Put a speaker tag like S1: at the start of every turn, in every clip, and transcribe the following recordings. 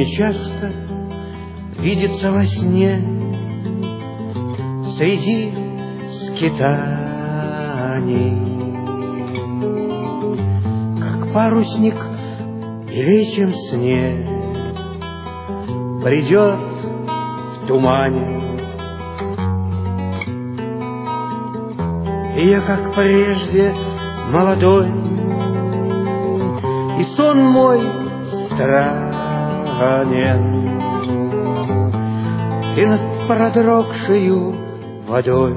S1: Мне часто видится во сне среди скитаний, как парусник в летнем сне придет в тумане. И я, как прежде, молодой, и сон мой странен, и над продрогшею водой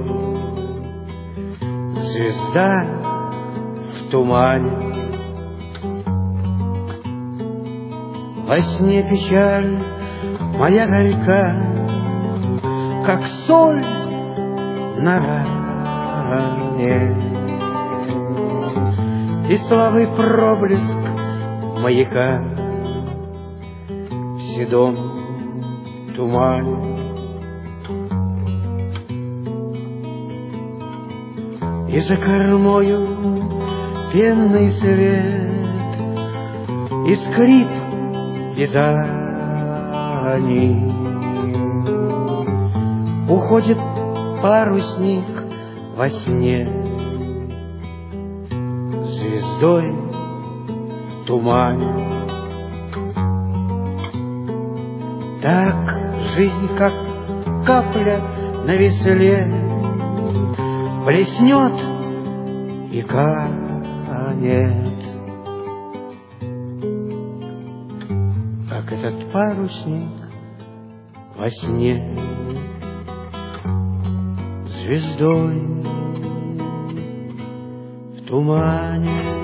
S1: звезда в тумане. Во сне печаль моя горька, как соль на ране, и слабый проблеск маяка в седом тумане. И за кормою пенный свет, и скрип вязаний. Уходит парусник во сне звездой в тумане. Так жизнь, как капля на весле, блеснет и канет, как этот парусник во сне звездой в тумане.